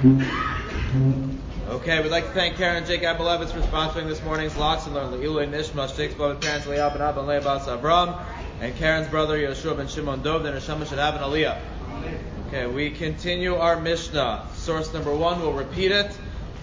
Okay, we'd like to thank Karen and Jake Abalevitz for sponsoring this morning's Lots and Learn Le'ilui Nishma, Jake's beloved parents Leah ben Ab and Leah Bas Avram, and Karen's brother Yeshua ben Shimon Dov, and Neshama should have an Aliyah. Okay, we continue our Mishnah. Source number 1, we'll repeat it,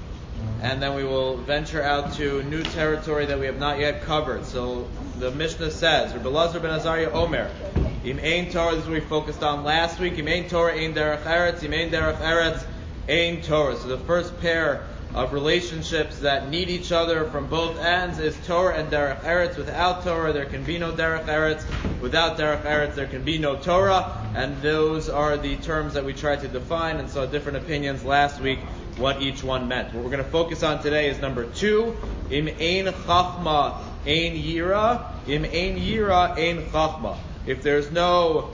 and then we will venture out to new territory that we have not yet covered. So the Mishnah says, Rabbi Elazar ben Azariah Omer, Im Ein Torah, this is what we focused on last week, Im Ein Torah, Ein Derech Eretz, Im Ein Derech Eretz, Ein Torah. So the first pair of relationships that need each other from both ends is Torah and Derech Eretz. Without Torah, there can be no Derech Eretz. Without Derech Eretz, there can be no Torah. And those are the terms that we tried to define, and saw different opinions last week what each one meant. What we're going to focus on today is number 2, Im Ein Chachma, Ein Yira, Im Ein Yira, Ein Chachma. If there's no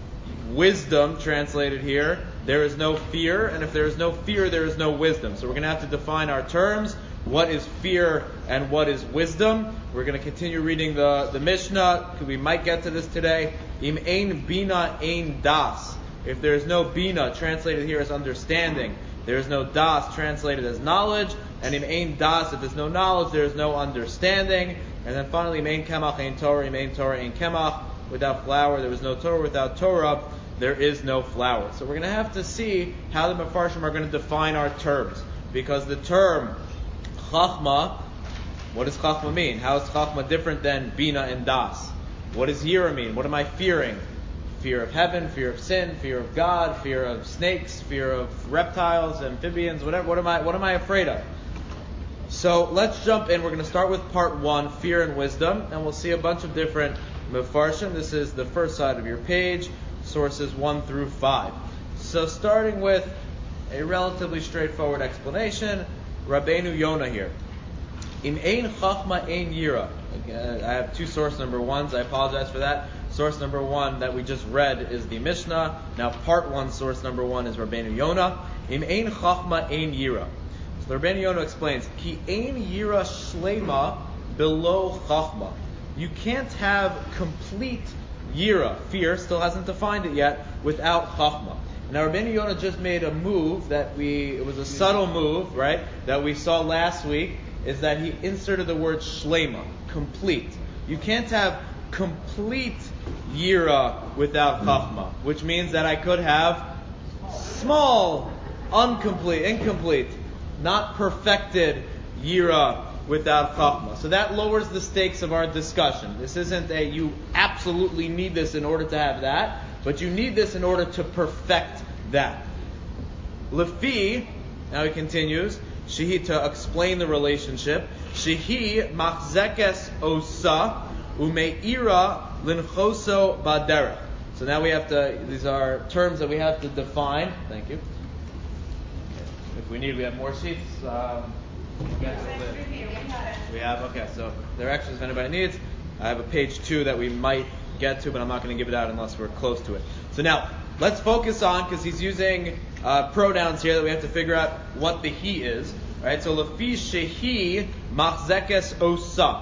wisdom, translated here, there is no fear, and if there is no fear, there is no wisdom. So we're going to have to define our terms. What is fear and what is wisdom? We're going to continue reading the Mishnah. We might get to this today. Im ein bina ein das. If there is no bina, translated here as understanding, there is no das, translated as knowledge. And im ein das, if there's no knowledge, there is no understanding. And then finally, im ein kemach ein Torah, im ein Torah ein kemach. Without flour, there was no Torah. Without Torah, there is no flour. So we're going to have to see how the Mefarshim are going to define our terms. Because the term Chachma, what does Chachma mean? How is Chachma different than Bina and Das? What does Yira mean? What am I fearing? Fear of heaven, fear of sin, fear of God, fear of snakes, fear of reptiles, amphibians, whatever. What am I afraid of? So let's jump in. We're going to start with part 1, fear and wisdom, and we'll see a bunch of different Mefarshim. This is the first side of your page, sources 1 through 5. So starting with a relatively straightforward explanation, Rabbeinu Yonah here. Im ein chachma ein yira. I have 2 source number 1s. I apologize for that. Source number 1 that we just read is the Mishnah. Now part 1, source number 1 is Rabbeinu Yonah. Im ein chachma ein yira. So Rabbeinu Yonah explains, Ki ein yira shlema below chachma. You can't have complete yira, fear, still hasn't defined it yet, without chachma. Now Rabbeinu Yonah just made a move it was a subtle move, right, that we saw last week, is that he inserted the word shlema, complete. You can't have complete yira without chachma, which means that I could have small, incomplete, not perfected yira without chachma. So that lowers the stakes of our discussion. This isn't you absolutely need this in order to have that, but you need this in order to perfect that. Lefi, now he continues, shehi, to explain the relationship, shehi machzekes osa umeira linchoso baderech. So now these are terms that we have to define. Thank you. If we need, we have more sheets. We have, okay, so there are extras if anybody needs. I have a page 2 that we might get to, but I'm not going to give it out unless we're close to it. So now, let's focus on, because he's using pronouns here that we have to figure out what the he is. Right? So, lefi shehi machzekes osa.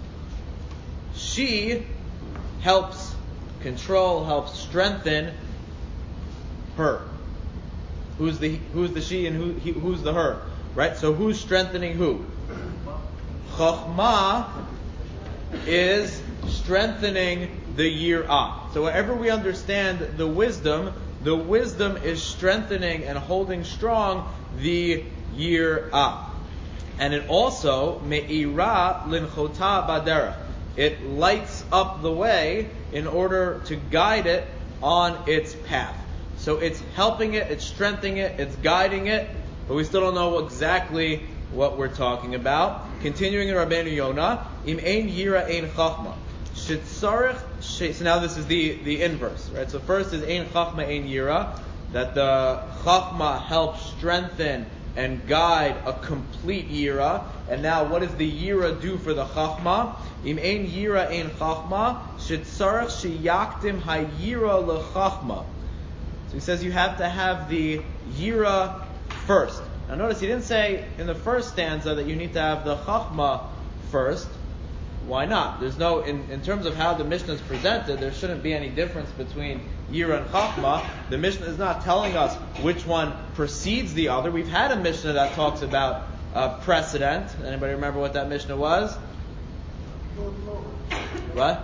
She helps control, helps strengthen her. Who's the she and who's the her? Right? So who's strengthening who? Chachma is strengthening the yirah. So wherever we understand the wisdom is strengthening and holding strong the yirah. And it also me'ira linchota baderech. It lights up the way in order to guide it on its path. So it's helping it, it's strengthening it, it's guiding it, but we still don't know exactly what we're talking about. Continuing in Rabbeinu Yonah, Im ein yira ein chachma. So now this is the inverse, right? So first is ein chachma ein yira, that the chachma helps strengthen and guide a complete yira. And now what does the yira do for the chachma? Im ein yira ein chachma, shetzarech sheyakdim hayira lechachma. So he says you have to have the yira first. Now notice he didn't say in the first stanza that you need to have the chachma first. Why not? There's no, in terms of how the Mishnah is presented, there shouldn't be any difference between Yira and Chachma. The Mishnah is not telling us which one precedes the other. We've had a Mishnah that talks about precedent. Anybody remember what that Mishnah was? What?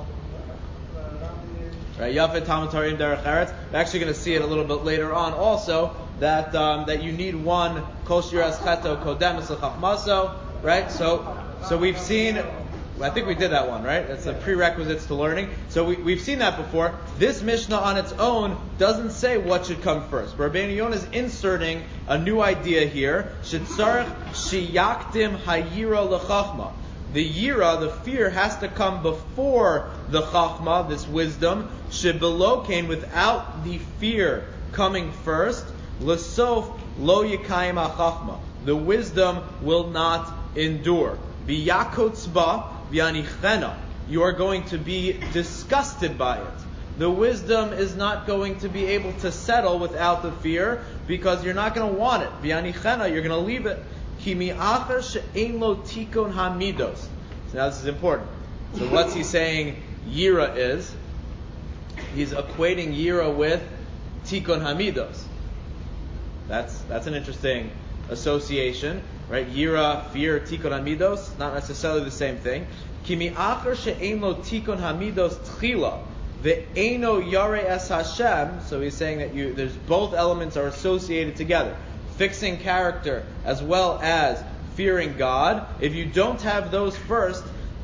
Right, Yafet Talmud Tarim Derech Eretz. We're actually going to see it a little bit later on also, that you need one Kol Shiras Cheto Kodem Chachmaso, right? So we've seen, I think we did that one, right? That's the prerequisites to learning. So we've seen that before. This Mishnah on its own doesn't say what should come first. Rabbeinu Yonah is inserting a new idea here. Shetzarech Sheyakdim Hayira L'Chachma. The yira, the fear, has to come before the chachma, this wisdom. Shebelokein, without the fear coming first. L'sof lo yikayim hachachma. The wisdom will not endure. Biyakotzba v'anichena. You are going to be disgusted by it. The wisdom is not going to be able to settle without the fear, because you're not going to want it. V'anichena, you're going to leave it. So now this is important. So what's he saying yira is? He's equating yira with tikun hamidos. That's an interesting association, right? Yira, fear, tikun hamidos, not necessarily the same thing. Kimi acher she'ein lo tikun hamidos tchila ve'eino yare es Hashem. So he's saying that there's both elements are associated together. Fixing character as well as fearing God. If you don't have those first,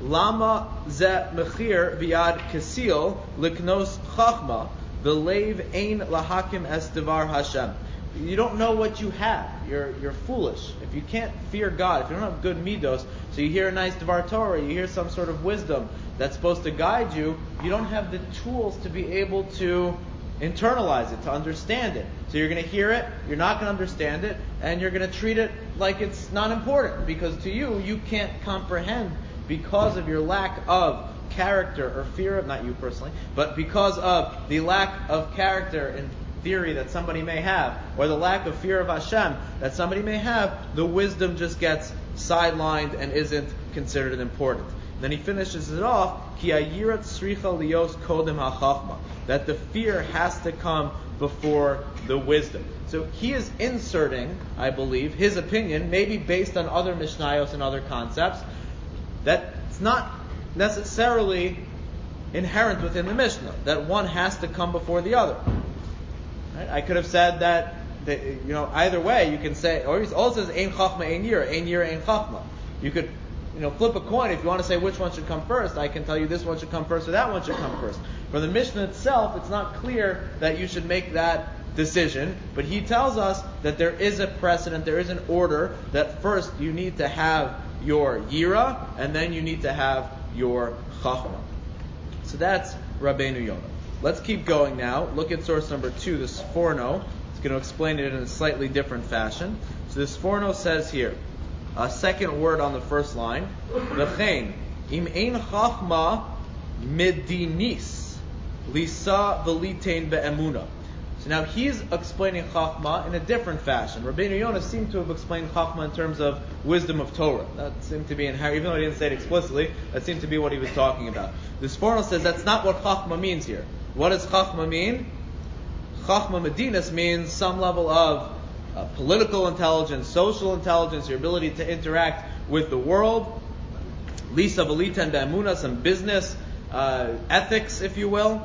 lama ze mechir viad kasil liknos chachma v'leiv ein lahakim es devar Hashem. You don't know what you have. You're foolish. If you can't fear God, if you don't have good midos, so you hear a nice Dvar Torah, you hear some sort of wisdom that's supposed to guide you, you don't have the tools to be able to internalize it, to understand it. So you're going to hear it, you're not going to understand it, and you're going to treat it like it's not important, because to you can't comprehend because of your lack of character or fear of, not you personally, but because of the lack of character and theory that somebody may have, or the lack of fear of Hashem that somebody may have, the wisdom just gets sidelined and isn't considered important. Then he finishes it off, Ki ayirat sricha lios kodem hachachma, that the fear has to come before the wisdom. So he is inserting, I believe, his opinion, maybe based on other Mishnayos and other concepts, that it's not necessarily inherent within the Mishnah, that one has to come before the other. Right? I could have said that either way, you can say, or he also says, Ein chachma, ein yira, ein chachma. You could flip a coin. If you want to say which one should come first, I can tell you this one should come first or that one should come first. For the Mishnah itself, it's not clear that you should make that decision, but he tells us that there is a precedent, there is an order, that first you need to have your yira, and then you need to have your chachma. So that's Rabbeinu Yonah. Let's keep going now. Look at source number 2, the Sforno. It's going to explain it in a slightly different fashion. So the Sforno says here, a second word on the first line, V'chein, im ein chachma medinis, lisa v'litein be'emuna. So now he's explaining chachma in a different fashion. Rabbeinu Yonah seemed to have explained chachma in terms of wisdom of Torah. That seemed to be inherent, even though he didn't say it explicitly, that seemed to be what he was talking about. The Sforno says that's not what chachma means here. What does chachma mean? Chachma medinis means some level of political intelligence, social intelligence, your ability to interact with the world. Lisa v'liten be'emuna, some business ethics, if you will.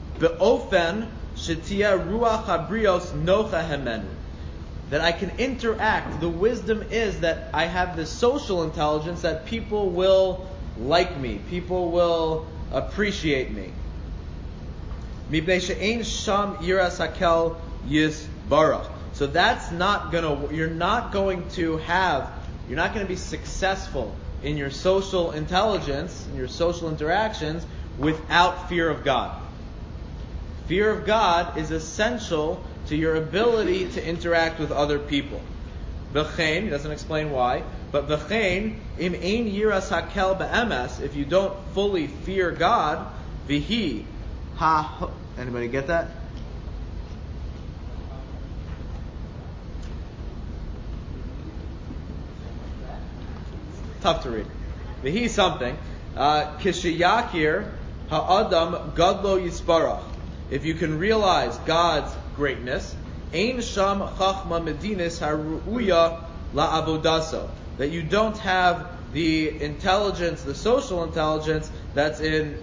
Be'ofen shetia ruach habrios nocha hemenu. That I can interact. The wisdom is that I have this social intelligence that people will like me, people will appreciate me. Mipnei she'ein sham yiras hakel yisbarach. So that's you're not going to be successful in your social intelligence, in your social interactions, without fear of God. Fear of God is essential to your ability to interact with other people. V'chein, he doesn't explain why, but v'chein, im ein yiras hakel be'emes, if you don't fully fear God, v'hi, anybody get that? Tough to read. V'hi something. Kishiyakir ha'adam gadlo yisparach. if you can realize God's greatness, ein sham chachma medinis haruya la'avodaso, that you don't have the intelligence, the social intelligence that's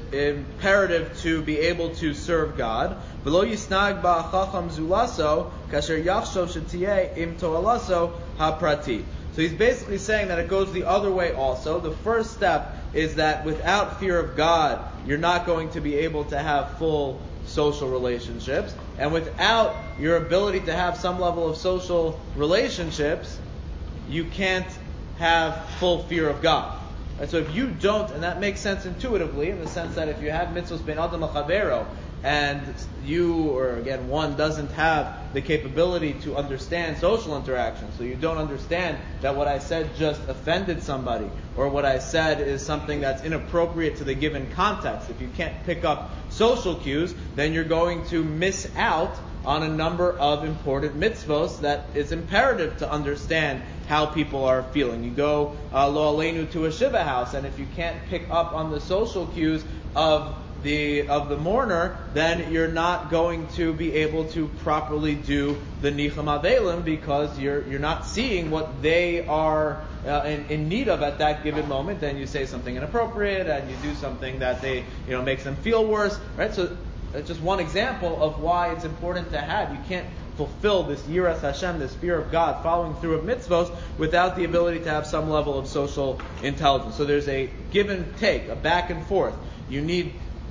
imperative to be able to serve God. V'lo yisnag ba chacham zulaso kasher yachshov shetiyeh im toalaso haprati. So he's basically saying that it goes the other way also. The first step is that without fear of God, you're not going to be able to have full social relationships. And without your ability to have some level of social relationships, you can't have full fear of God. Right? So if you don't, and that makes sense intuitively, in the sense that if you have mitzvos ben adam l'chavero, and you, or again, one doesn't have the capability to understand social interaction, so you don't understand that what I said just offended somebody, or what I said is something that's inappropriate to the given context. If you can't pick up social cues, then you're going to miss out on a number of important mitzvos that it's imperative to understand how people are feeling. You go lo aleinu to a shiva house, and if you can't pick up on the social cues of the mourner, then you're not going to be able to properly do the nicham avelim, because you're not seeing what they are in need of at that given moment. Then you say something inappropriate, and you do something that they makes them feel worse, right? So that's just one example of why it's important to have. You can't fulfill this yiras Hashem, this fear of God, following through of mitzvos, without the ability to have some level of social intelligence. So there's a give and take, a back and forth. You need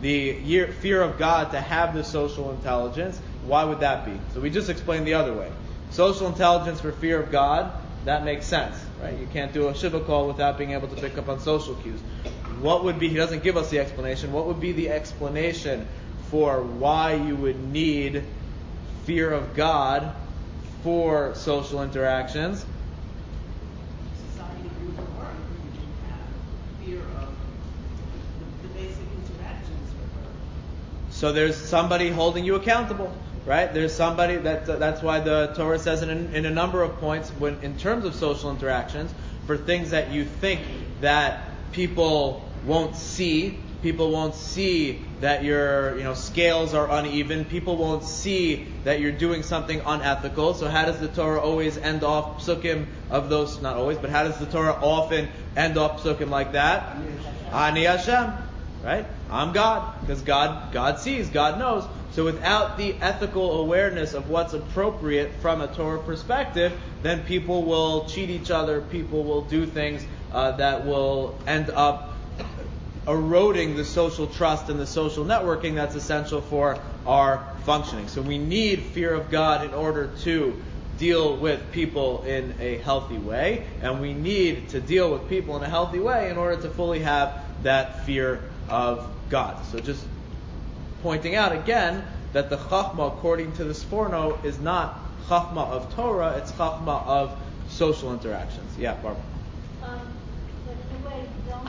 the fear of God to have the social intelligence. Why would that be? So we just explained the other way. Social intelligence for fear of God, that makes sense, right? You can't do a shiva call without being able to pick up on social cues. What would be, he doesn't give us the explanation, what would be the explanation for why you would need fear of God for social interactions? Society would work if you didn't have fear of the basic interactions with her. So there's somebody holding you accountable, right? There's somebody that's why the Torah says in a number of points, when in terms of social interactions, for things that you think that people won't see that your scales are uneven. People won't see that you're doing something unethical. So how does the Torah always end off psukim of those? Not always, but how does the Torah often end off psukim like that? Ani Hashem, right? I'm God, because God sees, God knows. So without the ethical awareness of what's appropriate from a Torah perspective, then people will cheat each other. People will do things that will end up eroding the social trust and the social networking that's essential for our functioning. So we need fear of God in order to deal with people in a healthy way, and we need to deal with people in a healthy way in order to fully have that fear of God. So just pointing out again that the chachma, according to the Sforno, is not chachma of Torah, it's chachma of social interactions. Yeah, Barbara. But in a way, don't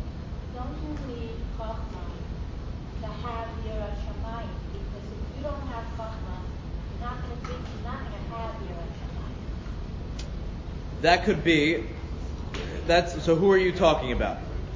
you need chachma to have yiras shamayim? Because if you don't have chachma, you're not going to have yiras shamayim. That could be. So who are you talking about?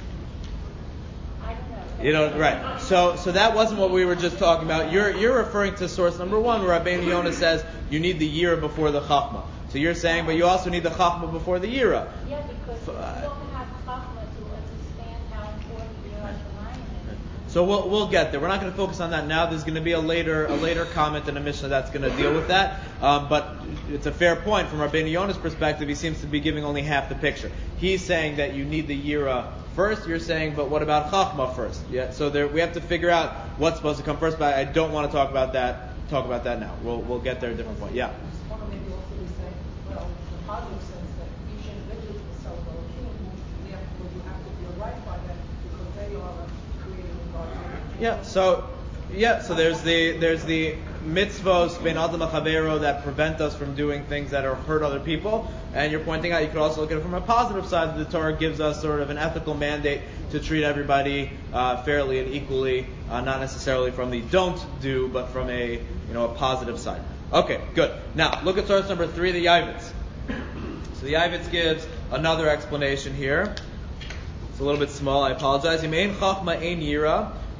I don't know. Right. So that wasn't what we were just talking about. You're referring to source number 1, where Rabbeinu Yonah says you need the yira before the chachma. So you're saying, but you also need the chachma before the yira. Yeah, because if you don't have chachma to understand how important yiras shamayim is. So we'll get there. We're not going to focus on that now. There's going to be a later comment in a Mishnah that's going to deal with that. But it's a fair point from Rabbeinu Yonah's perspective. He seems to be giving only half the picture. He's saying that you need the yira first. You're saying, but what about chachma first? Yeah. So we have to figure out what's supposed to come first. But I don't want to talk about that now. We'll get there at a different point. Yeah. One of maybe also be saying, well, in the positive sense that each individual is self-esteem, therefore you have to feel right by them because they are created in God's image. So there's the mitzvos ben adam chavero that prevent us from doing things that hurt other people, and you're pointing out you could also look at it from a positive side. That the Torah gives us sort of an ethical mandate to treat everybody fairly and equally, not necessarily from the don't do, but from a positive side. Okay, good. Now look at source number 3, the Yavitz. So the Yavitz gives another explanation here. It's a little bit small. I apologize. Ein chachma ein yira.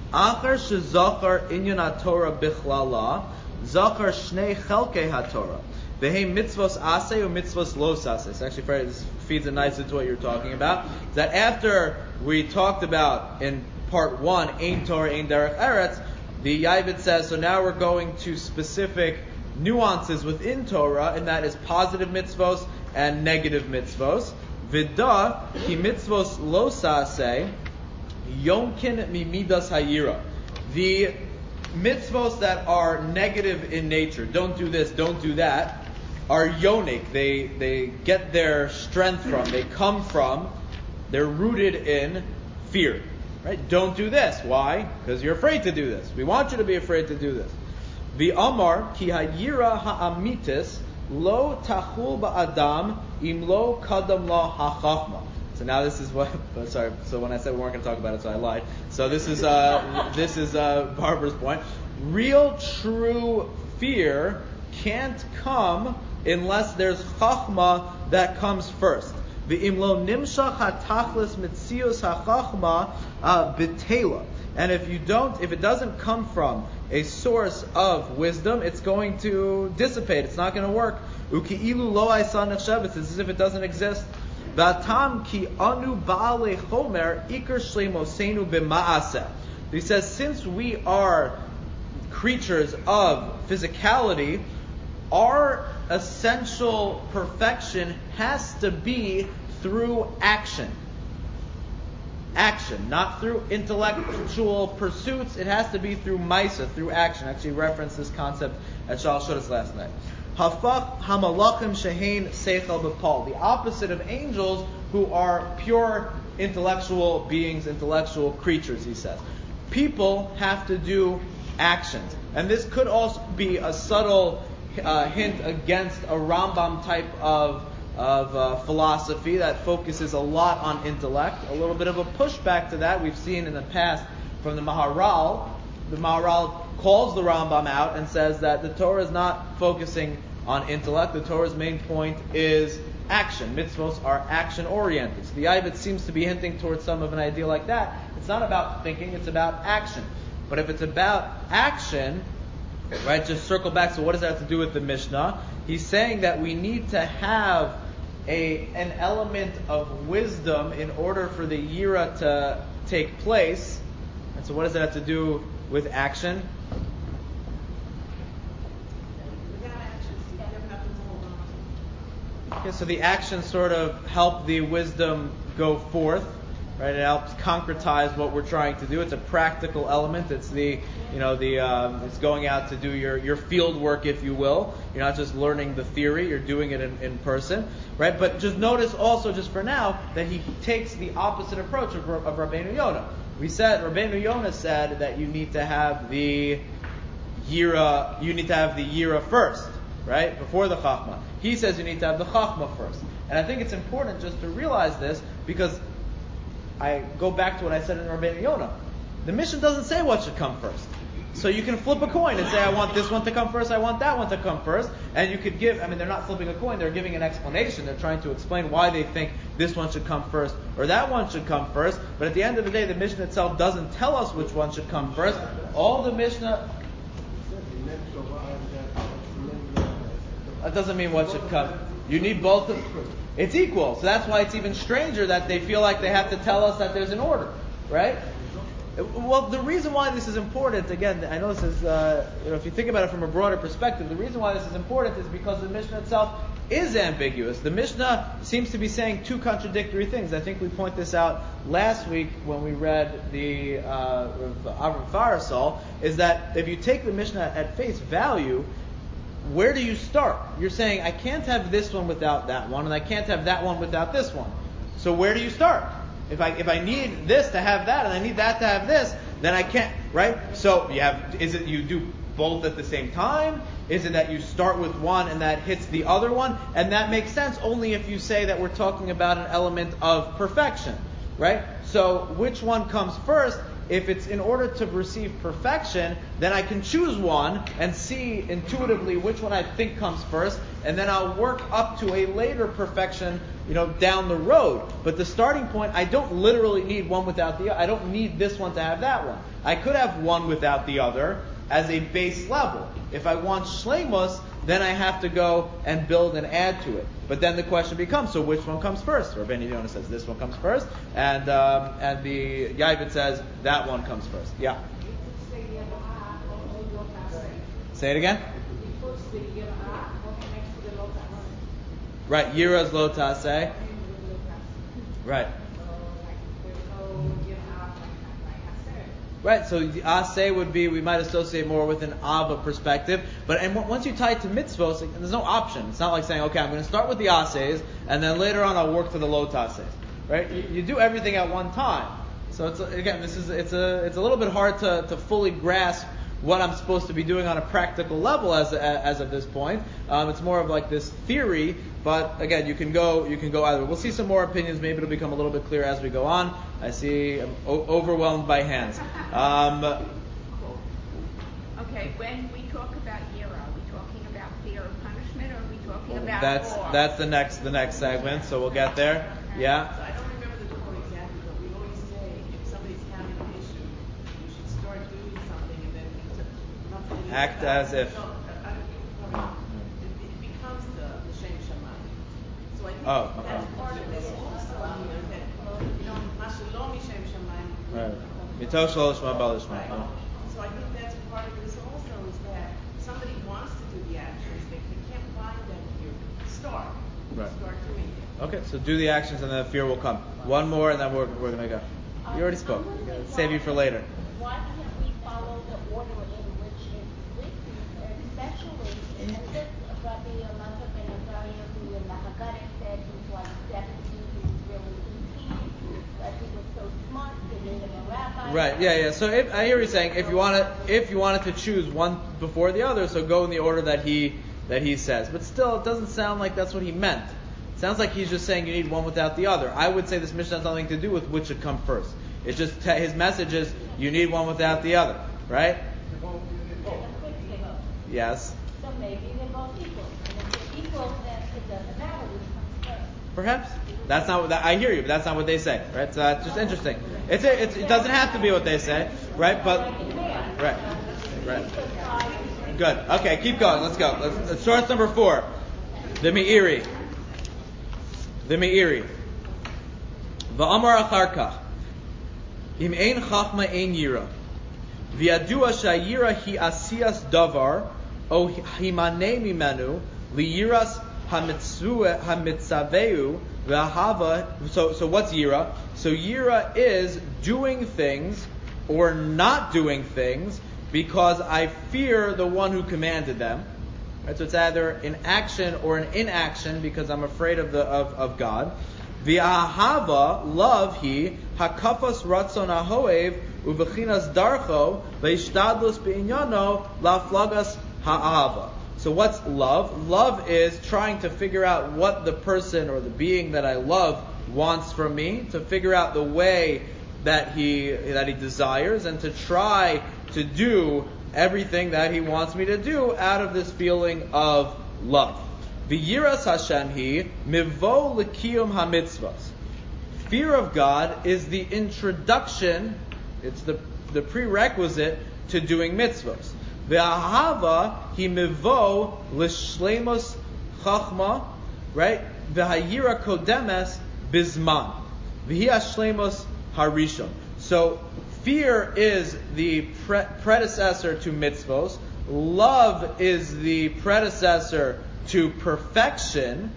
Achar shezachar inyan haTorah bichlala, zachar shnei chelkei haTorah. Vehem mitzvos aseh or mitzvos los aseh. It's actually, this feeds in nicely to what you're talking about. That after we talked about in part 1, Ein Torah, Ein Derech Eretz, the Yavit says, so now we're going to specific nuances within Torah, and that is positive mitzvos and negative mitzvos. Vida ki mitzvos los aseh yonkin mimidas hayira. The mitzvos that are negative in nature, don't do this, don't do that, are yonik. They get their strength from, they come from, they're rooted in fear. Right? Don't do this. Why? Because you're afraid to do this. We want you to be afraid to do this. V'amar ki hayira ha'amitis lo tachul ba'adam im lo kadam la ha'chachma. So now this is what. Sorry. So when I said we weren't going to talk about it, so I lied. So this is Barbara's point. Real, true fear can't come unless there's chachma that comes first. V'im lo nimshach hatachlis mitzios hachachma b'tela. And if it doesn't come from a source of wisdom, it's going to dissipate. It's not going to work. Uki'ilu lo aisan nechshev. It's as if it doesn't exist. V'atam ki anu ba'alei chomer ikar shleimosenu b'ma'aseh. He says, since we are creatures of physicality, our essential perfection has to be through action. Action, not through intellectual pursuits. It has to be through maisa, through action. I actually referenced this concept at Shal Shudas last night. Hafach hamalachim shehein seichel b'pal. The opposite of angels, who are pure intellectual beings, intellectual creatures, he says. People have to do actions. And this could also be a subtle hint against a Rambam type of philosophy that focuses a lot on intellect. A little bit of a pushback to that we've seen in the past from the Maharal. The Maharal calls the Rambam out and says that the Torah is not focusing on intellect. The Torah's main point is action. Mitzvos are action-oriented. So the Yavit seems to be hinting towards some of an idea like that. It's not about thinking, it's about action. But if it's about action, right, just circle back. So what does that have to do with the Mishnah? He's saying that we need to have an element of wisdom in order for the yira to take place. And so what does that have to do with action? Without actions, you never have to hold on. Okay, so the actions sort of help the wisdom go forth. Right, it helps concretize what we're trying to do. It's a practical element. It's it's going out to do your field work, if you will. You're not just learning the theory; you're doing it in person, right? But just notice also, just for now, that he takes the opposite approach of Rabbeinu Yonah. Rabbeinu Yonah said that you need to have the yira first, right, before the chachma. He says you need to have the chachma first, and I think it's important just to realize this because I go back to what I said in Rabbeinu Yonah. The Mishnah doesn't say what should come first. So you can flip a coin and say, I want this one to come first, I want that one to come first. And you could they're not flipping a coin, they're giving an explanation. They're trying to explain why they think this one should come first or that one should come first. But at the end of the day, the Mishnah itself doesn't tell us which one should come first. All the Mishnah... That doesn't mean what should come. You need both of them. It's equal. So that's why it's even stranger that they feel like they have to tell us that there's an order, right? Well, the reason why this is important, again, I know this is, if you think about it from a broader perspective, the reason why this is important is because the Mishnah itself is ambiguous. The Mishnah seems to be saying two contradictory things. I think we pointed this out last week when we read the Avram Farasol, is that if you take the Mishnah at face value, where do you start? You're saying, I can't have this one without that one, and I can't have that one without this one. So where do you start? If I need this to have that, and I need that to have this, then I can't, right? So is it you do both at the same time? Is it that you start with one and that hits the other one? And that makes sense only if you say that we're talking about an element of perfection, right? So which one comes first? if it's in order to receive perfection, then I can choose one and see intuitively which one I think comes first, and then I'll work up to a later perfection, down the road. But the starting point, I don't literally need one without the other. I don't need this one to have that one. I could have one without the other as a base level. If I want shleimus, then I have to go and build and add to it. But then the question becomes, so which one comes first? Rabbeinu Yonah says this one comes first, and the Yavit says that one comes first. Yeah. Say it again. Right, Yira's lo taseh. Right. Right, so the aseh would be, we might associate more with an ava perspective, and once you tie it to mitzvos, there's no option. It's not like saying, okay, I'm going to start with the asehs, and then later on I'll work to the lo tasehs. Right? You do everything at one time. So it's a little bit hard to fully grasp what I'm supposed to be doing on a practical level as of this point. It's more of like this theory, but again, you can go either way. We'll see some more opinions. Maybe it'll become a little bit clearer as we go on. I see I'm overwhelmed by hands. Okay, when we talk about yira, are we talking about fear of punishment, or are we talking about that's the next segment. So we'll get there. Yeah. So I don't remember the quote exactly, but we always say if somebody's having an issue, you should start doing something and then nothing. Act as if. So, it becomes the Shem Shammai. So I think that's part of this also here that Mashalom Shem Shammai. Right. Mitosh lo lishma bal lishma. So I think that's part of this also is that somebody wants to do the actions, they can't find them here. Start. Right. Start doing it. Okay, so do the actions and then the fear will come. One more and then we're going to go. You already spoke. Save you for later. Why can't we follow the order in which it's written, especially as Rabbi Elazar ben Azariah, who in the Haggadah said he's like 70, he was really 18, that he was so smart, they made him a rabbi. Right, yeah. So I hear you saying if you wanted to choose one before the other, so go in the order that he says. But still, it doesn't sound like that's what he meant. It sounds like he's just saying you need one without the other. I would say this Mishnah has nothing to do with which should come first. It's just his message is you need one without the other, right? Yes. So maybe they're both equal. And if they're equal, then it doesn't matter which comes first. Perhaps. That's not what I hear you, but that's not what they say, right? So that's just interesting. It doesn't have to be what they say, right? But right. Good. Okay, keep going. Let's go. Let's source number 4. The Meiri. Va'amar acharkach. Im ein chachma ein yira. V'yadua shayira hi asiyas davar o himane mimenu liyiras hamitzaveu v'ahava. So what's yira? So yira is doing things or not doing things because I fear the one who commanded them. Right? So it's either an action or an inaction because I'm afraid of God. V'ahava, love he, hakafas ratzon ahoev, uvechinas darcho, ve'ishtadlus be'inyano, laflagas ha'ahava. So what's love? Love is trying to figure out what the person or the being that I love wants from me, to figure out the way that he desires, and to try to do everything that he wants me to do out of this feeling of love. V'yiras Hashem hi mivo l'kiyum hamitzvos. Fear of God is the introduction, it's the prerequisite to doing mitzvos. V'ahava hi mivo l'shleimus chachma, right? V'hayira kodemes bizman. V'hi hashleimus harishon. So fear is the predecessor to mitzvos. Love is the predecessor to perfection,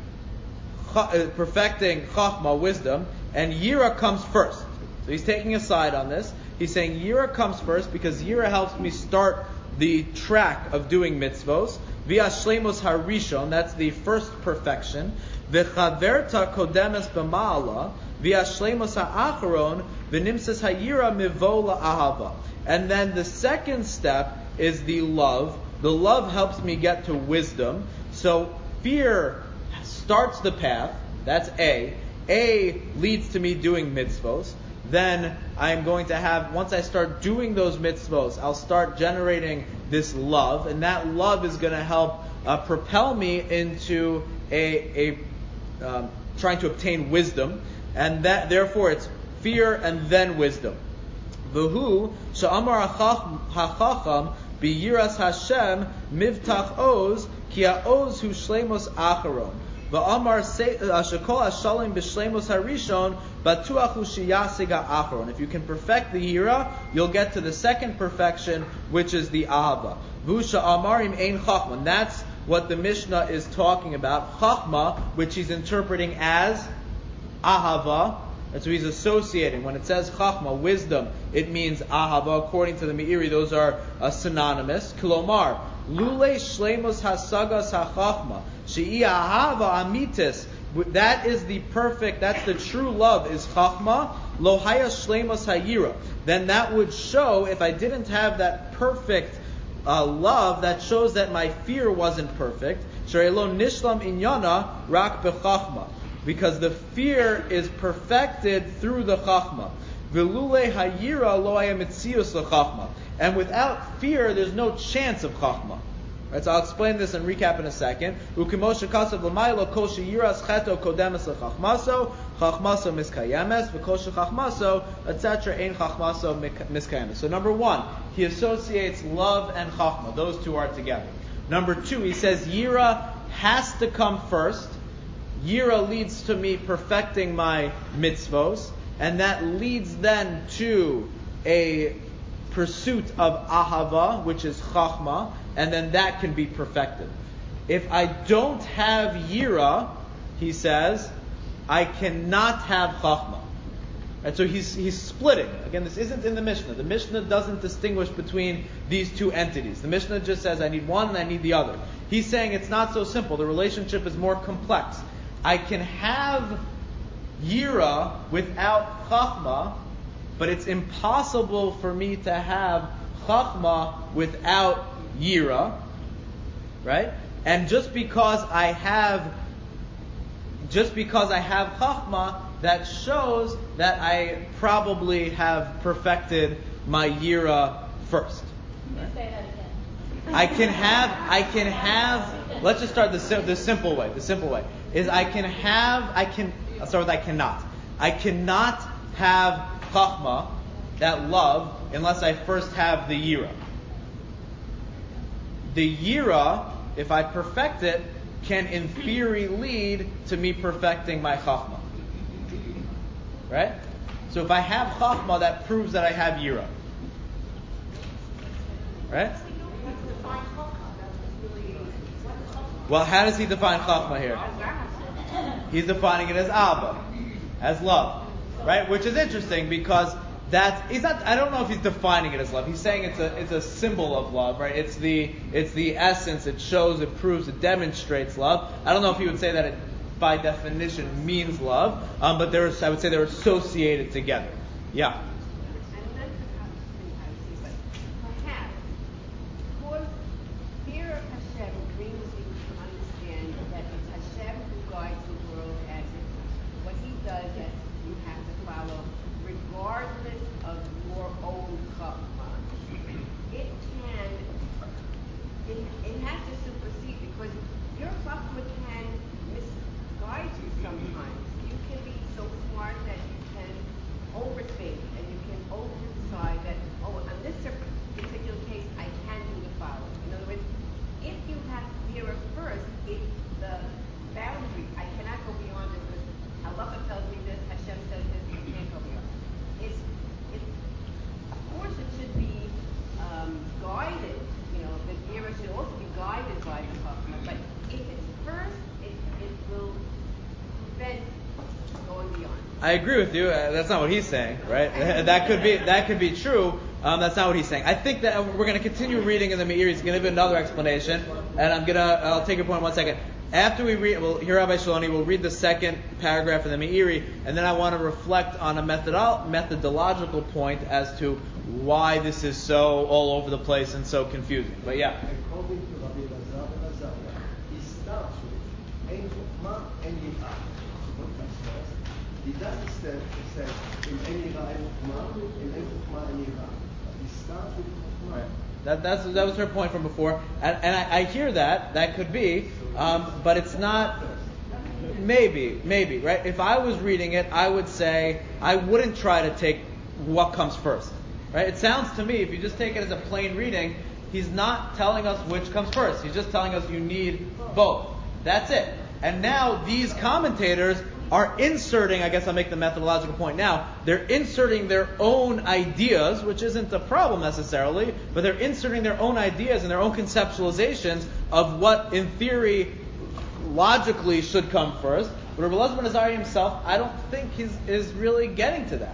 perfecting chachma, wisdom, and yira comes first. So he's taking a side on this. He's saying yira comes first because yira helps me start the track of doing mitzvos. Via shleimus harishon, that's the first perfection. V'chaverta kodemes b'ma'ala, via shleimus ha'acharon, v'nimsas hayira mivola ahava. And then the second step is the love. The love helps me get to wisdom. So fear starts the path. That's A. A leads to me doing mitzvos. then I'm going to have, once I start doing those mitzvos, I'll start generating this love, and that love is going to help propel me into trying to obtain wisdom, and that therefore it's fear and then wisdom. V'hu she'amar hachacham biyiras Hashem mivtach oz ki ha'oz hu shleimos acharon. V'amar shekol hashalim b'shleimos harishon batuach hu sheyasiga acharon. If you can perfect the yira, you'll get to the second perfection, which is the ahava. V'hu she'amarim ein chachma. That's what the Mishnah is talking about. Chachma, which he's interpreting as ahava. And so he's associating. When it says chachma, wisdom, it means ahava. According to the Meiri, those are synonymous. Kilomar, lule shleimos hasagas hachachma, she'i ahava amitis. That is the perfect, that's the true love, is chachma. Lo haya shleimos hayira. Then that would show, if I didn't have that perfect love, that shows that my fear wasn't perfect. She'elo nishlam inyana rak bechachma. Because the fear is perfected through the chachma. V'lule hayira lo haya mitzius l'chachma. And without fear, there's no chance of chachma. Right, so I'll explain this and recap in a second. Ukimoshe kasav l'maylo kol sheyiras cheto kodemes l'chachmaso, chachmaso miskayemes, v'kol shechachmaso, etc. ein chachmaso miskayemes. So number one, he associates love and chachma. Those two are together. Number two, he says yira has to come first. Yira leads to me perfecting my mitzvos, and that leads then to a pursuit of ahava, which is chachma, and then that can be perfected. If I don't have yira, he says, I cannot have chachma. And so he's splitting. Again, this isn't in the Mishnah. The Mishnah doesn't distinguish between these two entities. The Mishnah just says, I need one and I need the other. He's saying it's not so simple. The relationship is more complex. I can have yira without chachma, but it's impossible for me to have chachma without yira, right? And just because I have chachma, that shows that I probably have perfected my yira first. Right? Say that again. I can have. Let's just start the simple way. The simple way is I'll start with I cannot. I cannot have chachma, that love, unless I first have the yira. The yira, if I perfect it, can in theory lead to me perfecting my chachma. Right? So if I have chachma, that proves that I have yira. Right? Well, how does he define chachma here? He's defining it as abba, as love, right? Which is interesting because I don't know if he's defining it as love. He's saying it's a symbol of love, right? It's the essence. It shows, it proves, it demonstrates love. I don't know if he would say that it by definition means love, but I would say they're associated together. Yeah. I agree with you. That's not what he's saying, right? That could be true. That's not what he's saying. I think that we're going to continue reading in the Meiri. He's going to give another explanation, and I'll take your point in 1 second. After we read, we'll hear Rabbi Shaloni. We'll read the second paragraph in the Meiri, and then I want to reflect on a methodological point as to why this is so all over the place and so confusing. But yeah. According to Rabbi Elazar ben Azariah, he starts with Ein Chokmah, Ein Yirah. What comes first? He doesn't say in any ra and chokmah, in any chokmah any ra. He starts with chokmah. Right. That was her point from before, and I hear that. That could be, but it's not. Maybe, right? If I was reading it, I would say I wouldn't try to take what comes first, right? It sounds to me, if you just take it as a plain reading, he's not telling us which comes first. He's just telling us you need both. That's it. And now these commentators are inserting, I guess I'll make the methodological point now, they're inserting their own ideas, which isn't a problem necessarily, but they're inserting their own ideas and their own conceptualizations of what, in theory, logically should come first. But Rabbi Elazar ben Azariah himself, I don't think is really getting to that.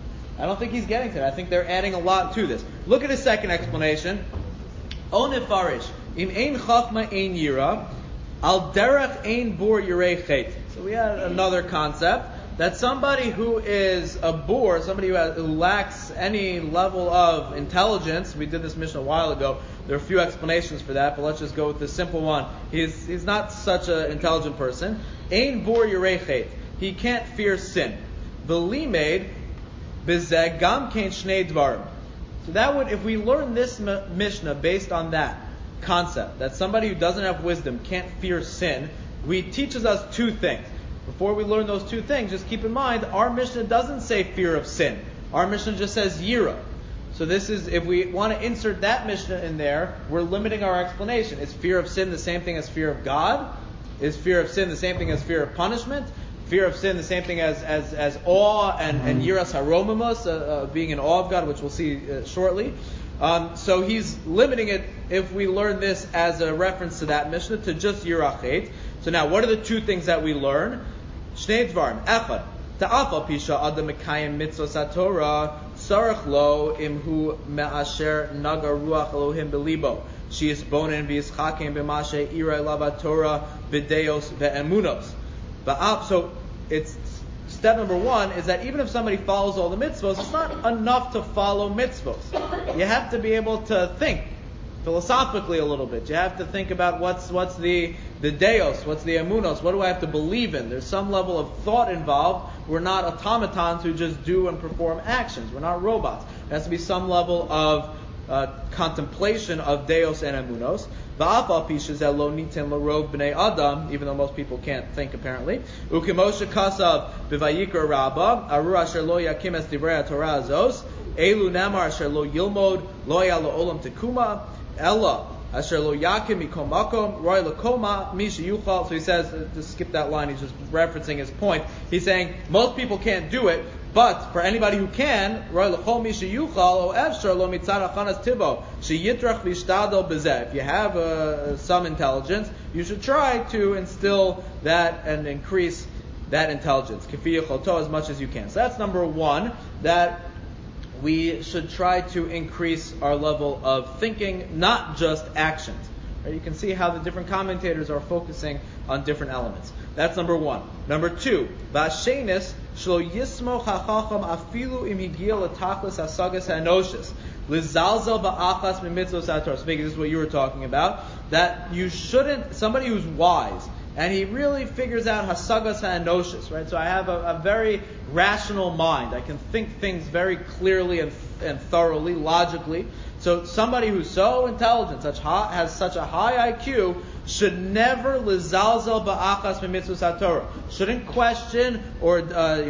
I don't think he's getting to that. I think they're adding a lot to this. Look at his second explanation. O nefarish, im ein chachma ein yira, al derech ein bor yirei chet. So we had another concept that somebody who is a bore, somebody who lacks any level of intelligence, we did this mission a while ago, there are a few explanations for that, but let's just go with the simple one. He's not such an intelligent person. Ein bor yirei chet. He can't fear sin. V'limed b'zeh gam kein shnei dvarim. So that would, if we learn this Mishnah based on that concept, that somebody who doesn't have wisdom can't fear sin, it teaches us two things. Before we learn those two things, just keep in mind, our Mishnah doesn't say fear of sin. Our Mishnah just says yira. So this is, if we want to insert that Mishnah in there, we're limiting our explanation. Is fear of sin the same thing as fear of God? Is fear of sin the same thing as fear of punishment? Fear of sin the same thing as awe and yiras haromimus, being in awe of God, which we'll see shortly. So he's limiting it, if we learn this as a reference to that Mishnah, to just yirachet. So now, what are the two things that we learn? Shnei dvarim. Echad. Ta'afa pisha adam mekayim mitzvos haTorah sarach lo imhu me'asher naga ruach Elohim belibo. She is bonen v'yischakim b'mashe irai lava Torah v'deos ve'emunos. So it's step number one is that even if somebody follows all the mitzvos, it's not enough to follow mitzvos. You have to be able to think philosophically a little bit. You have to think about what's the deos, what's the emunos, what do I have to believe in? There's some level of thought involved. We're not automatons who just do and perform actions. We're not robots. There has to be some level of contemplation of deos and emunos. Even though most people can't think apparently. Ukimosha kasav b'vayikra rabba aru asher lo yakim es divrei Torah azos elu namar asher lo yilmod lo yalo olam tekuma ella asher lo yakim mikom makom roy lekoma misha yuchal. So he says, to skip that line, he's just referencing his point. He's saying most people can't do it, but for anybody who can, roy lechol misha yuchal o efshar lo mitzad achanas tivo sheyitrach vishtadol bezeh. If you have some intelligence, you should try to instill that and increase that intelligence, kifi yecholto, as much as you can. So that's number one, that we should try to increase our level of thinking, not just actions. Right? You can see how the different commentators are focusing on different elements. That's number one. Number two, Vashenis shlo yismo chachacham afilu im higia l'tachlis hasagas ha'enoshis lizalzel ba'achas mimitzvos haTorah. So maybe this is what you were talking about. That you shouldn't, somebody who's wise, and he really figures out hasagas ha'enoshis, right? So I have a very rational mind. I can think things very clearly and thoroughly, logically. So somebody who's so intelligent, has such a high IQ, should never lizalzel ba'achas mimitzvos haTorah. Shouldn't question or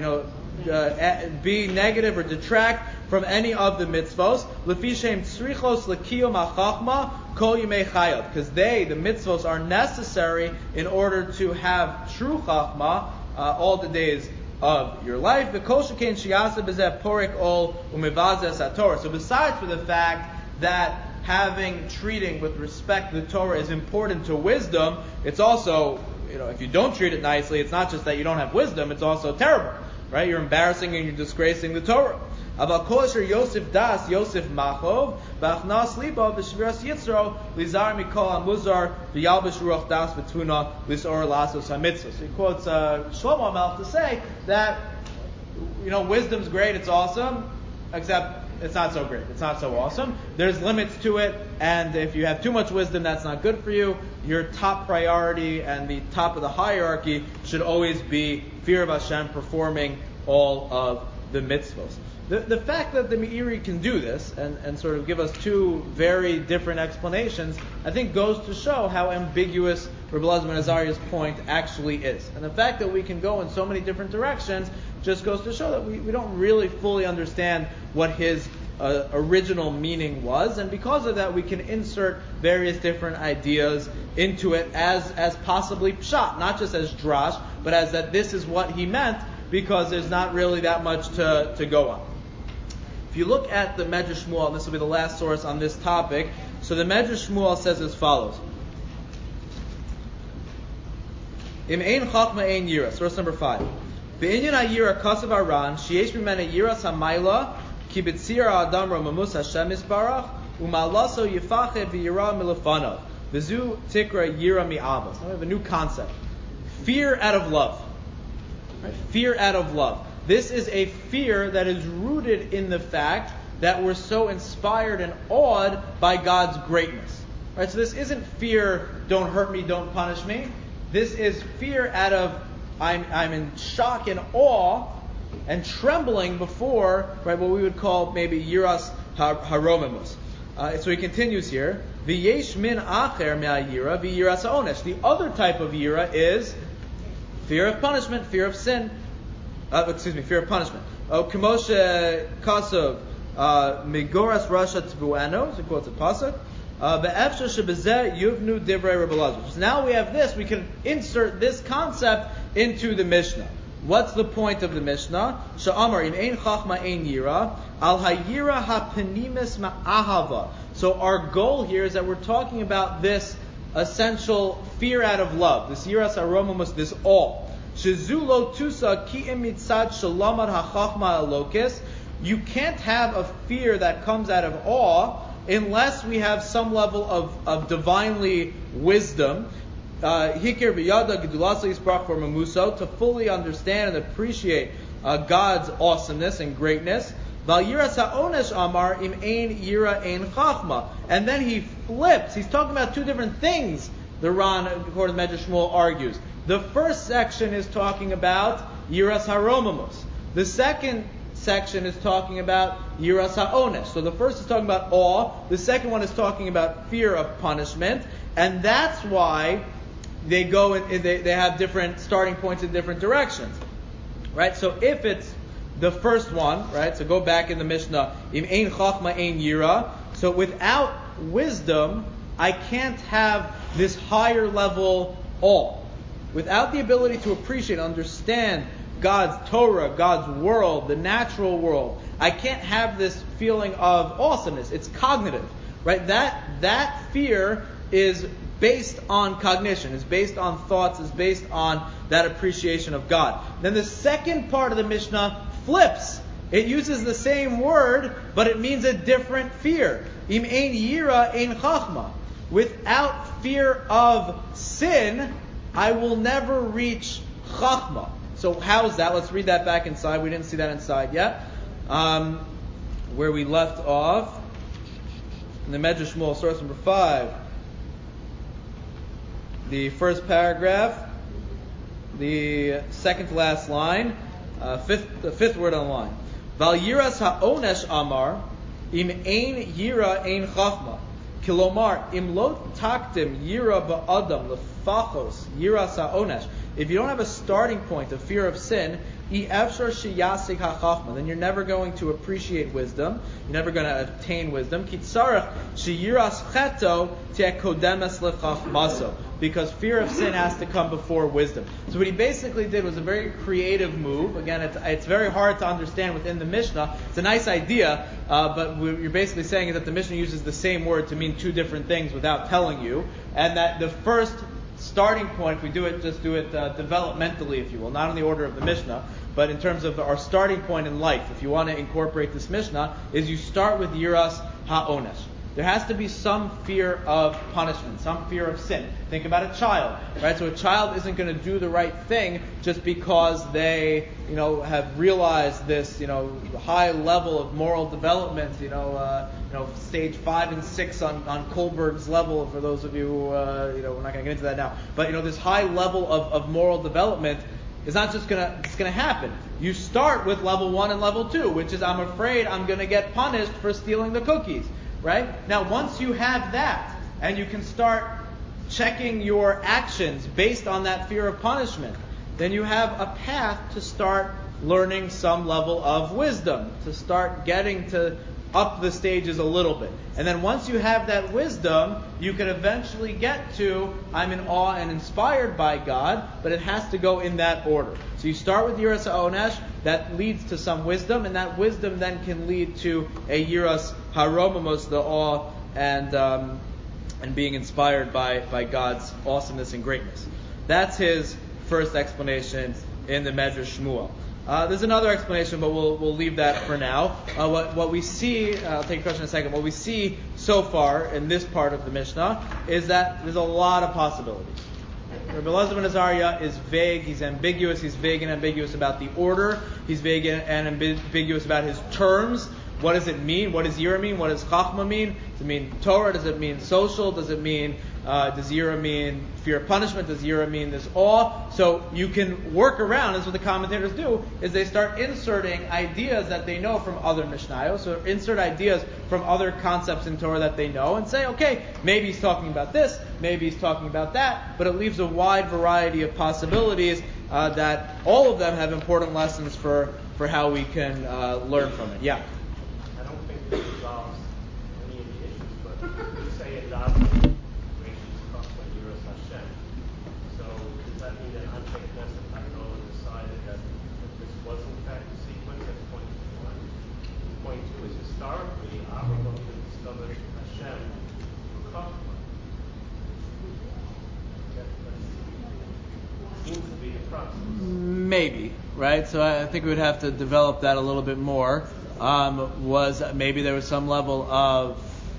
be negative or detract from any of the mitzvos. Lefishem tzrichos lekiyum hachachma kol yimei chayav, because the mitzvos, are necessary in order to have true chachma all the days of your life. The kol shekain sheyasa b'zeh porek ol umevazes haTorah. So besides for the fact that treating with respect the Torah is important to wisdom, it's also, if you don't treat it nicely, it's not just that you don't have wisdom, it's also terrible, right? You're embarrassing and you're disgracing the Torah. Aval kol asher Yosef das, Yosef machov, v'achnas libo v'shviras yitzro, lizar mikol hamuzar, v'yalbish ruach das v'tuna, l'sor lasos hamitzvah. So he quotes Shlomo HaMelech to say that, wisdom's great, it's awesome, except it's not so great. It's not so awesome. There's limits to it, and if you have too much wisdom, that's not good for you. Your top priority and the top of the hierarchy should always be fear of Hashem, performing all of the mitzvos. The fact that the Meiri can do this and sort of give us two very different explanations, I think goes to show how ambiguous Rebbe Elazar ben Azariah's point actually is. And the fact that we can go in so many different directions just goes to show that we don't really fully understand what his original meaning was, and because of that we can insert various different ideas into it as possibly pshat, not just as drash, but as that this is what he meant, because there's not really that much to go on. If you look at the Medrash Shmuel, and this will be the last source on this topic, so the Medrash Shmuel says as follows. Im ein chachma ein yira, source number 5. Be'inyan ha'yira kasav aran, sheyesh mimena yiras ha'mayla, ki b'tzir ha'adam romamus Hashem yisbarach, u'ma'laso yifache v'yira milafanav, v'zu tikra yira mi'avos. Now we have a new concept. Fear out of love. Right? Fear out of love. This is a fear that is rooted in the fact that we're so inspired and awed by God's greatness. Right? So this isn't fear, don't hurt me, don't punish me. This is fear out of, I'm in shock and awe and trembling before, right, what we would call maybe yiras haromimus. So he continues here, v'yesh min acher me'ayira v'yiras ha'onesh. The other type of yira is fear of punishment, fear of sin. Fear of punishment. Kemoshe Kasov Migoras Rasha Tbuano, so quotes a pasuk. Be'efsha shebezeh yuvnu divrei Rebbe Elazar. So now we have this, we can insert this concept into the Mishnah. What's the point of the Mishnah? Sha'amar im ein chachma ein yira al hayira hapenimis ma'ahava. So our goal here is that we're talking about this essential fear out of love, this yiras aromamus, this awe. Shezulo tusa ki imitzad shalamad hachachma alokis. You can't have a fear that comes out of awe unless we have some level of divinely wisdom. Hikir biyada gedulasa yisbrach for mamuso, to fully understand and appreciate God's awesomeness and greatness. Val yiras ha'onesh amar im ein yira ein chachma. And then he flips. He's talking about two different things. The Ran, according to Medrash Shmuel, argues. The first section is talking about yiras haromamus. The second section is talking about yiras ha'onesh. So the first is talking about awe. The second one is talking about fear of punishment. And that's why they go in, they have different starting points in different directions. Right? So if it's the first one, right? So go back in the Mishnah, im ein chachma ein yira. So without wisdom, I can't have this higher level awe. Without the ability to appreciate, understand God's Torah, God's world, the natural world, I can't have this feeling of awesomeness. It's cognitive, right? That fear is based on cognition, is based on thoughts, is based on that appreciation of God. Then the second part of the Mishnah flips. It uses the same word, but it means a different fear. Im ein yira ein chachma. Without fear of sin, I will never reach chachma. So how is that? Let's read that back inside. We didn't see that inside yet. Where we left off in the Medrash Shmuel, source number 5. The first paragraph, the second to last line, the fifth word on the line. Val yiras ha'onesh amar im ein yira ein chachma. Kilomar im lo taktim yira ba'adam lefachos yiras ha'onesh. If you don't have a starting point of fear of sin, then you're never going to appreciate wisdom. You're never going to attain wisdom. Because fear of sin has to come before wisdom. So what he basically did was a very creative move. Again, it's very hard to understand within the Mishnah. It's a nice idea, but what you're basically saying is that the Mishnah uses the same word to mean two different things without telling you. And that the first starting point, if we do it, just do it developmentally, if you will, not in the order of the Mishnah, but in terms of our starting point in life, if you want to incorporate this Mishnah, is you start with yiras ha'onesh. There has to be some fear of punishment, some fear of sin. Think about a child, right? So a child isn't going to do the right thing just because they, have realized this, high level of moral development, stage 5 and 6 on Kohlberg's level, for those of you who, we're not going to get into that now. But, this high level of moral development, It's not just gonna happen. You start with level 1 and level 2, which is I'm afraid I'm gonna get punished for stealing the cookies, right? Now, once you have that, and you can start checking your actions based on that fear of punishment, then you have a path to start learning some level of wisdom, to start getting to up the stages a little bit. And then once you have that wisdom, you can eventually get to, I'm in awe and inspired by God, but it has to go in that order. So you start with Yiras HaOnesh, that leads to some wisdom, and that wisdom then can lead to a Yiras HaRomamos, the awe and being inspired by God's awesomeness and greatness. That's his first explanation in the Medrash Shmuel. There's another explanation, but we'll leave that for now. What we see, I'll take a question in a second. What we see so far in this part of the Mishnah is that there's a lot of possibilities. Rabbi Elazar ben Azariah is vague, he's ambiguous, he's vague and ambiguous about the order, he's vague and ambiguous about his terms. What does it mean? What does Yira mean? What does Chachma mean? Does it mean Torah? Does it mean social? Does it mean, does Yira mean fear of punishment? Does Yira mean this awe? So you can work around, that's what the commentators do, is they start inserting ideas that they know from other Mishnayos, so insert ideas from other concepts in Torah that they know, and say, okay, maybe he's talking about this, maybe he's talking about that, but it leaves a wide variety of possibilities that all of them have important lessons for how we can learn from it. Yeah? I don't think it resolves any of the issues, but you say it does Rishis Chachma Yiras Hashem. So does that mean that Anshe Knesset Hagdolah decided that this was in fact the sequence? That's point 1. Point 2 is historically Avraham discovered Hashem through Chachma. That seems to be the process. Maybe, right? So I think we would have to develop that a little bit more. Maybe there was some level of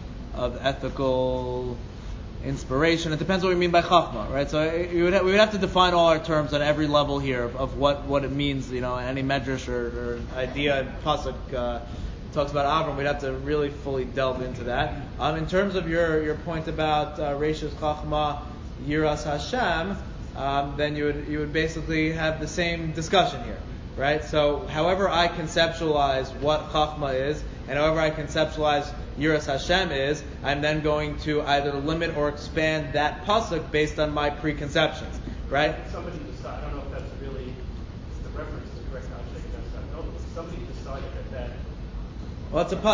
ethical inspiration. It depends what we mean by chachma, right? So we would have to define all our terms on every level here of what it means. Any medrash or idea and pasuk talks about Avram. We'd have to really fully delve into that. In terms of your point about Rishis Chachma Yiras Hashem, then you would basically have the same discussion here. Right? So however I conceptualize what Chachma is, and however I conceptualize Yiras Hashem is, I'm then going to either limit or expand that pasuk based on my preconceptions. Right? Somebody decided, I don't know if that's really, the reference is correct, somebody decided that. Well, it's a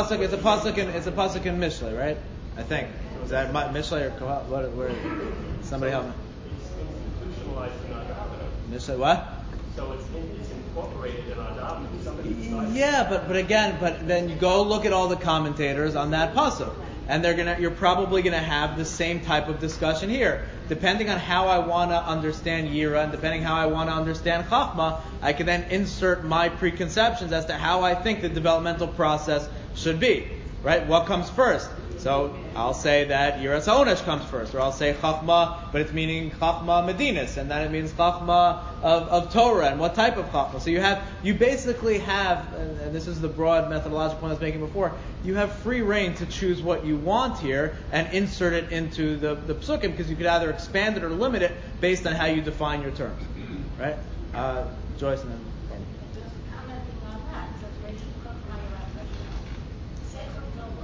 pasuk in Mishlei, right? I think. Is that Mishlei or Kohal? Where? Somebody help me. It's institutionalized in our Davin. Mishlei what? So it's incorporated in our Davin. Somebody decided. Yeah, but then you go look at all the commentators on that pasuk, and you're probably gonna have the same type of discussion here. Depending on how I want to understand Yira, and depending how I want to understand Chachma, I can then insert my preconceptions as to how I think the developmental process should be. Right? What comes first? So I'll say that Yiras HaOnesh comes first, or I'll say Chachma, but it's meaning Chachma Medinas, and then it means Chachma of Torah, and what type of Chachma. So you basically have, and this is the broad methodological point I was making before, you have free reign to choose what you want here and insert it into the psukim, because you could either expand it or limit it based on how you define your terms. Right? Joyce and then. Just commenting on that, says Rishis Chachma Yiras Hashem. Sefer Noah,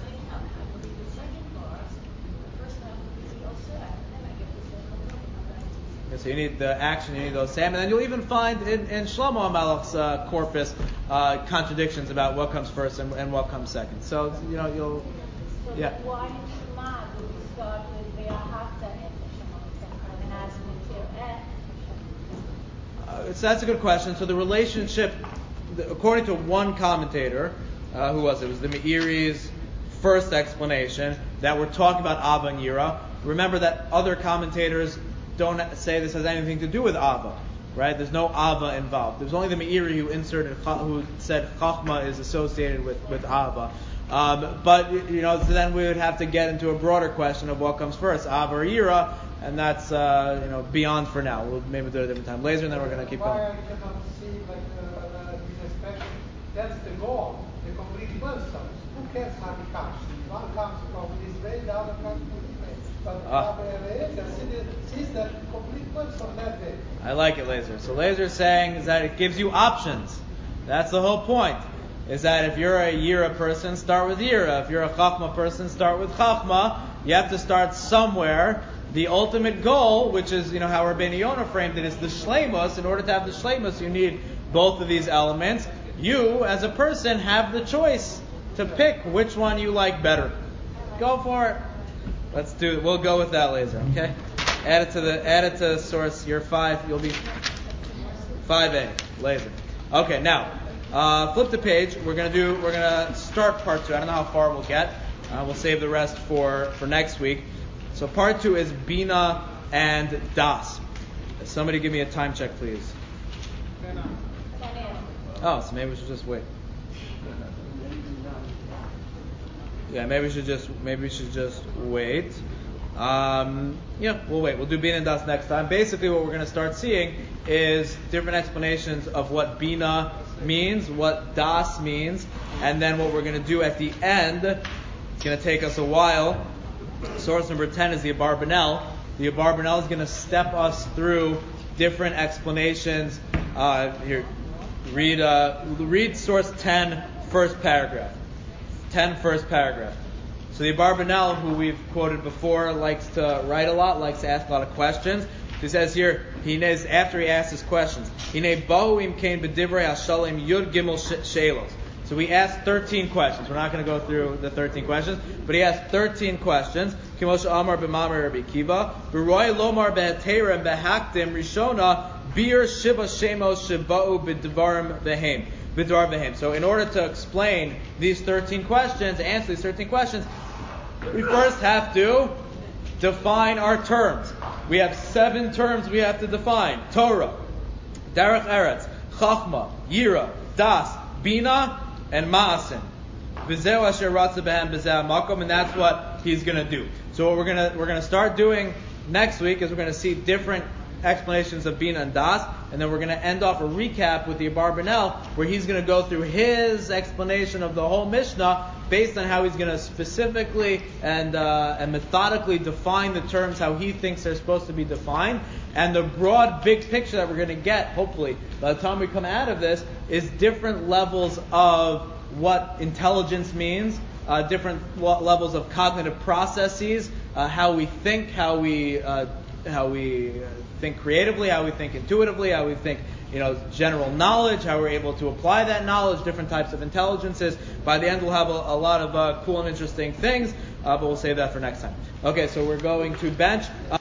I believe the second verse, the first half would be Oseh, and then I get the Sefer Noah. Okay, so you need the action, you need those Sam, and then you'll even find in Shlomo HaMelech's corpus contradictions about what comes first and what comes second. So you'll. So Yeah. why in Shema do we start with Ve'ahavta et Hashem and as Mitzvah et Hashem? So that's a good question. So the relationship, according to one commentator, who was it? It was the Meiri's first explanation that we're talking about Ava and Yira. Remember that other commentators don't say this has anything to do with Ava, right? There's no Ava involved. There's only the Meiri who said Chachma is associated with Ava. But so then we would have to get into a broader question of what comes first, Ava or Yira, and that's beyond for now. We'll maybe do it a different time. Laser, and then we're going to keep going. Why I cannot see this aspect? That's the goal, the complete wisdom. Who cares how it comes? One comes from this way, the other comes from this way. But Rabbi Eliezer sees the complete works on that day. I like it, Laser. So Laser's saying is that it gives you options. That's the whole point. Is that if you're a Yira person, start with Yira. If you're a Chachma person, start with Chachma. You have to start somewhere. The ultimate goal, which is, how Rabbeinu Yonah framed it, is the Shleimus. In order to have the Shleimus, you need both of these elements. You, as a person, have the choice to pick which one you like better. Go for it. We'll go with that, Laser. Okay. Add it to source. You're 5. You'll be 5A. Laser. Okay. Now, flip the page. We're gonna start part 2. I don't know how far we'll get. We'll save the rest for next week. So part 2 is Bina and Das. Somebody give me a time check, please. Oh, so maybe we should just wait. Yeah, maybe we should just wait. We'll wait. We'll do Bina and Das next time. Basically, what we're going to start seeing is different explanations of what Bina means, what Das means, and then what we're going to do at the end. It's going to take us a while. Source number 10 is the Abarbanel. The Abarbanel is going to step us through different explanations. Here, read source 10, first paragraph. 10, first paragraph. So the Abarbanel, who we've quoted before, likes to write a lot, likes to ask a lot of questions. He says here, after he asks his questions, so we asked 13 questions. We're not going to go through the 13 questions, but he asked 13 questions. Kimosha Amar b'Mamar Rabbi Kiva, b'Roy Lomar b'Hatera b'Haktim Rishona Bir Shiva Shemos Shiba'u b'Dvarim v'Heim. So in order to explain these 13 questions, answer these 13 questions, we first have to define our terms. We have 7 terms we have to define: Torah, Derech Eretz, Chachma, Yira, Das, Bina, and Ma'asin. V'zeu asher ratza behem b'zeh makom, and that's what he's going to do. So what we're going to start doing next week is we're going to see different explanations of Bina and Das, and then we're going to end off a recap with the Abarbanel, where he's going to go through his explanation of the whole Mishnah based on how he's going to specifically and methodically define the terms, how he thinks they're supposed to be defined. And the broad, big picture that we're going to get, hopefully, by the time we come out of this, is different levels of what intelligence means, different levels of cognitive processes, how we think, how we think creatively, how we think intuitively, how we think, general knowledge, how we're able to apply that knowledge, different types of intelligences. By the end, we'll have a lot of cool and interesting things, but we'll save that for next time. Okay, so we're going to bench.